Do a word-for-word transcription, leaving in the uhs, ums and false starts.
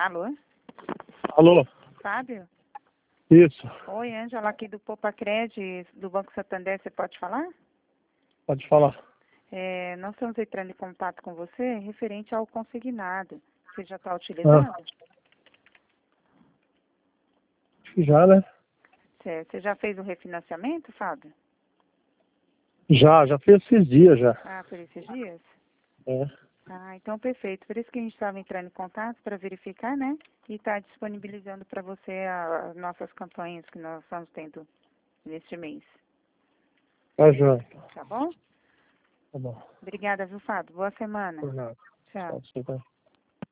Alô? Alô? Fábio? Isso. Oi, Ângela, aqui do Popacred, do Banco Santander, você pode falar? Pode falar. É, nós estamos entrando em contato com você referente ao consignado. Você já está utilizando? Ah, acho que já, né? Você, você já fez o refinanciamento, Fábio? Já, já fez esses dias já. Ah, por esses dias? É. Ah, então perfeito. Por isso que a gente estava entrando em contato para verificar, né? E está disponibilizando para você a- as nossas campanhas que nós estamos tendo neste mês. Tá joia. Tá bom? Tá bom. Obrigada, viu, Fábio? Boa semana. Por nada. Tchau. Tchau, você vai.